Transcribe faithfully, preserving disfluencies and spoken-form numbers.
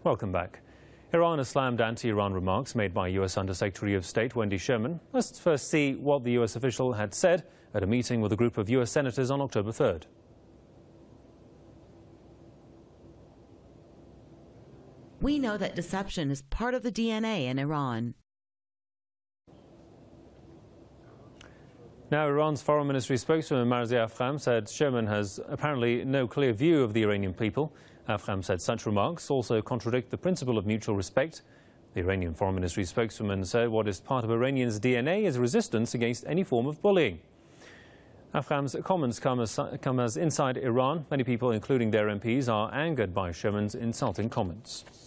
Welcome back. Iran has slammed anti-Iran remarks made by U S Undersecretary of State Wendy Sherman. Let's first see what the U S official had said at a meeting with a group of U S senators on October third. We know that deception is part of the D N A in Iran. Now, Iran's Foreign Ministry spokesman Marzieh Afgham said Sherman has apparently no clear view of the Iranian people. Afgham said such remarks also contradict the principle of mutual respect. The Iranian Foreign Ministry spokeswoman said what is part of Iranians' D N A is resistance against any form of bullying. Afgham's comments come as, come as inside Iran, many people, including their M Ps, are angered by Sherman's insulting comments.